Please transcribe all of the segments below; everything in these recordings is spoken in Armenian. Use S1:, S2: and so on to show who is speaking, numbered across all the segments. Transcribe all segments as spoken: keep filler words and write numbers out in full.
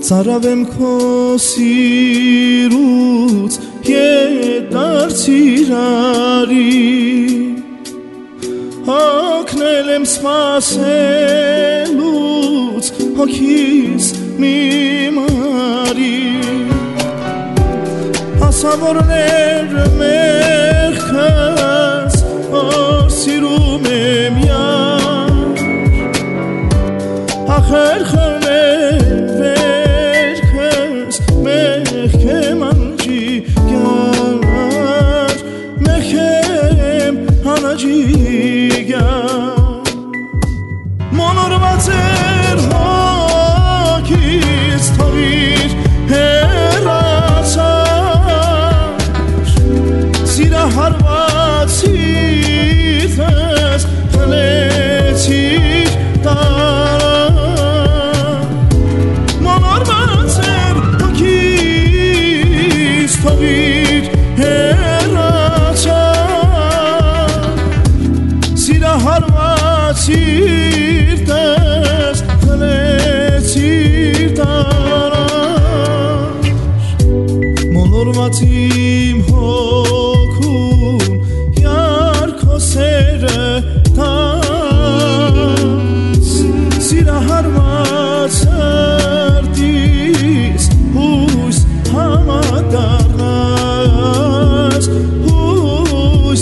S1: Ծարավեմ քո սիրուց ետ դարձիրարի Հոգնել եմ սպասելուց հոգիս մի մարի Ասավորներ մեղքս որ սիրում եմ յար Ախերխել Մոնորված էր հոգիս թողիր հեռացար Սիրահարված սիրտս խլեցիր տարար Մոնորված էր հոգիս թողիր հեռացար Սիրահարված սիրտս խլեցիր տարար Մոլորված իմ հոգում յար քո սերը տաս Սիրահարված սրտիս հույս համադառնաս Հույս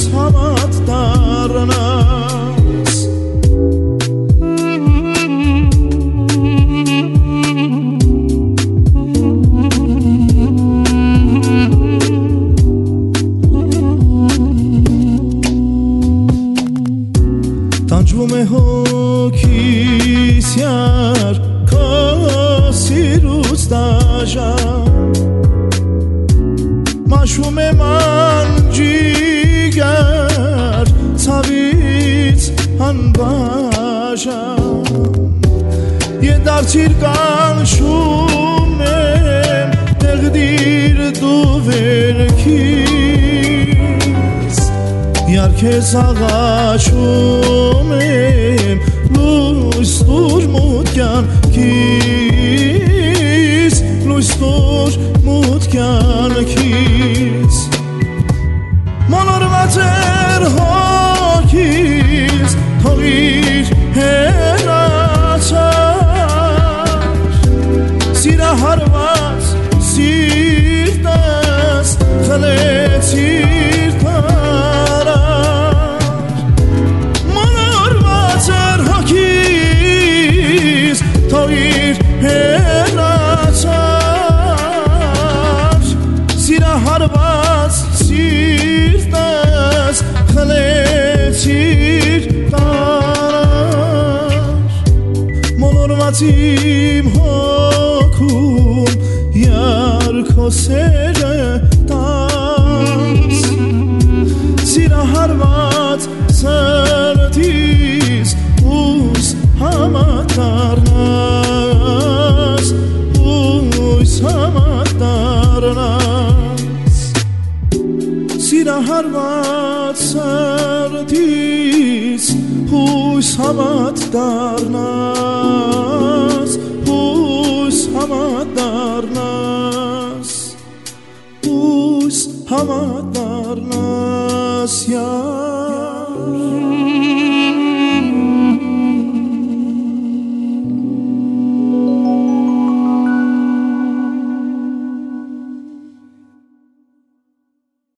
S1: համադառնաս Տանջվում է հոգիս յար քո սիրուց դաժան Մաշվում եմ անջիգար ցավից անբաժան Ետ դարձիր կանչում եմ տեղդիր դու վերքից Յար քեզ աղաչում եմ լույս տուր մութ կյանքից Լույս տուր մութ կյանքից Մոնորված էր հոգիս թողիր հեռացար Սիրահարված սիրտս խլեցիր տարար Մոնորված էր հոգիս թողիր հեռացար Սիրահարված սիրտս խլեցիր տարար Մոլորված իմ հոգում յար քո սերը տաս Սիրահարված սրտիս հույս համադառնաս Հույս համադառնաս Սիրահարված սրտիս հույս համադառնաս Հույս համադառնաս Հույս համադառնաս յար